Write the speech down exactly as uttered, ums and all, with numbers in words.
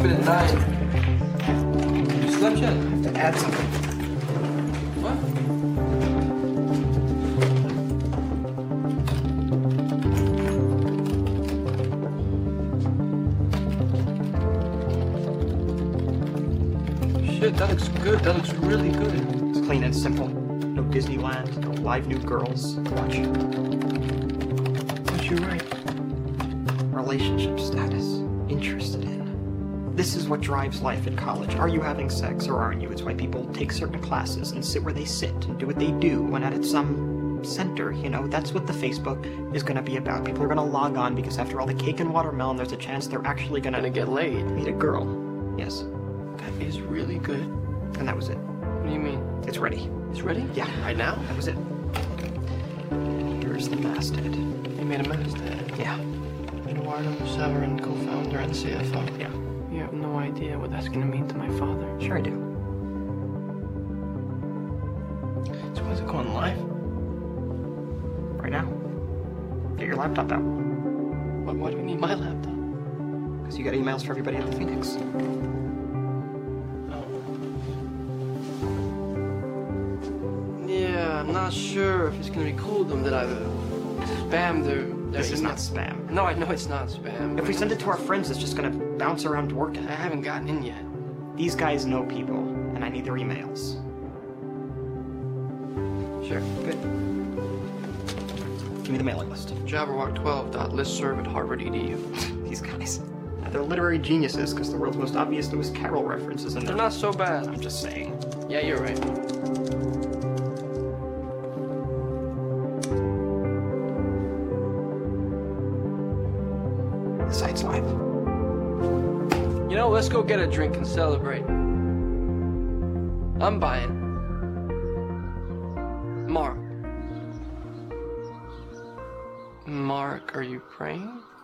minute nine. Snapchat. I have to add something. What? Shit, that looks good. That looks really good. It's clean and simple. No Disneyland, no live new girls. Watch. What'd you write? Relationship status. Interested in. This is what drives life at college. Are you having sex or aren't you? It's why people take certain classes and sit where they sit and do what they do when at some center, you know? That's what the Facebook is gonna be about. People are gonna log on because after all the cake and watermelon, there's a chance they're actually gonna, Gonna get laid. meet a girl. Yes. That is really good. And that was it. What do you mean? It's ready. It's ready? Yeah. Right now? That was it. Here's the masthead. You made a masthead. Yeah. Eduardo Severin, co-founder and C F O. Yeah. You have no idea what that's gonna mean to my father. Sure I do. So when's it going live? Right now. Get your laptop out. Why, why do you need my laptop? Because you got emails for everybody at the Phoenix. Oh. Yeah, I'm not sure if it's gonna be cool of them that I've uh, spammed their... their This is email. not spam. No, I know it's not spam. If we send it to our friends, it's just gonna bounce around Dworkin. I haven't gotten in yet. These guys know people, and I need their emails. Sure. Good. Give me the mailing list. Jabberwock twelve dot listserv at harvard dot e d u. These guys. They're literary geniuses, because the world's most obvious Lewis Carroll references in They're there. not so bad. I'm just saying. Yeah, you're right. The site's live. You know, let's go get a drink and celebrate. I'm buying. Mark. Mark, are you praying?